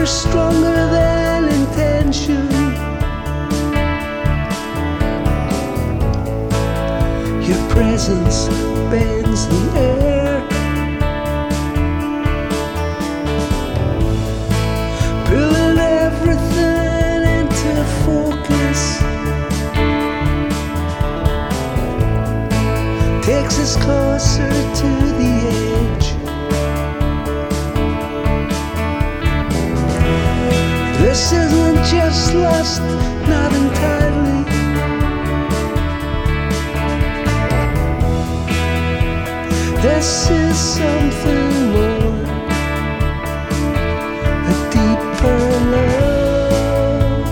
were stronger than intention. Your presence bends the air, pulling everything into focus. Takes us closer to the edge. This isn't just lust, not entirely. This is something more, a deeper love,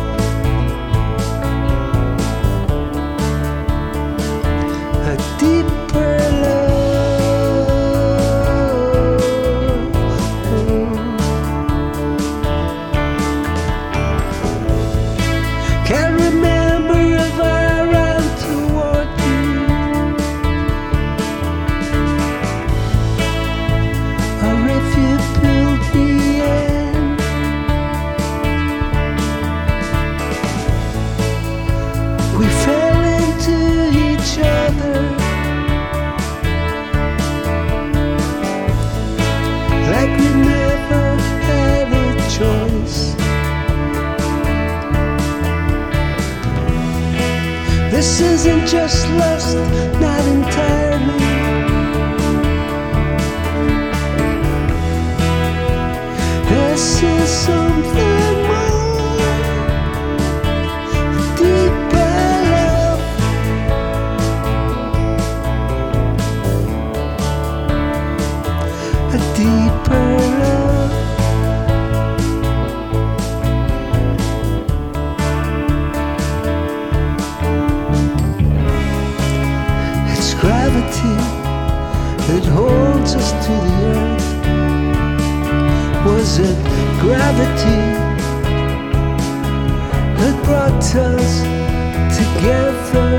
a deeper love. Can't remember if I ran toward you, or if you pulled me in. We fell into each other like we never had a choice. This isn't just lust, not entirely. This is something more, a deeper love, a deeper love. It's gravity that holds us to the earth. Was it gravity that brought us together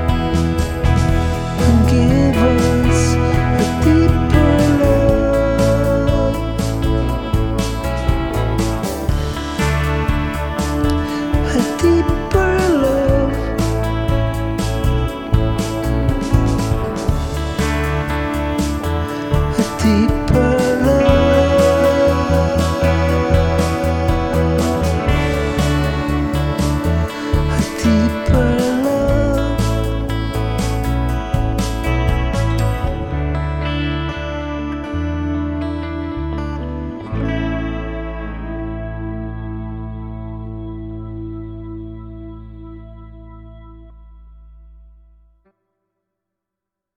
and gave us a deeper love, a deeper love, a deeper